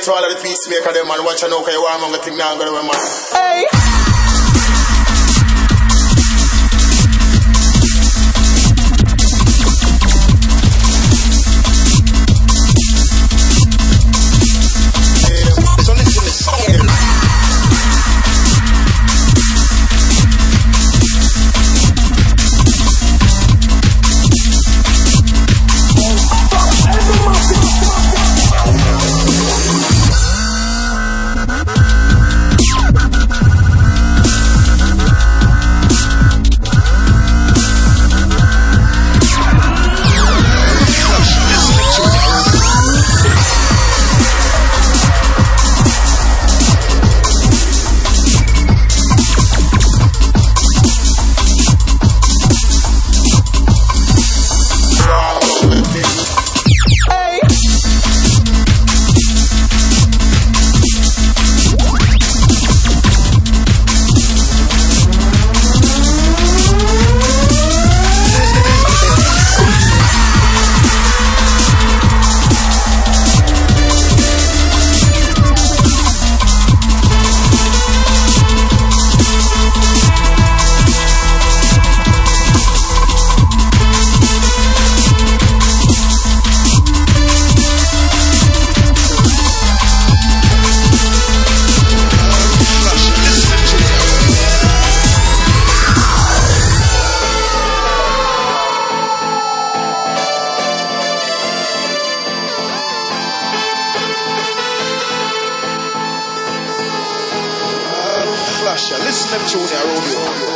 big to all of the peacemaker them, man. Watch out now, cause you want to think now, man. Hey. So listen to this song here. Listen to them tune here, Romeo.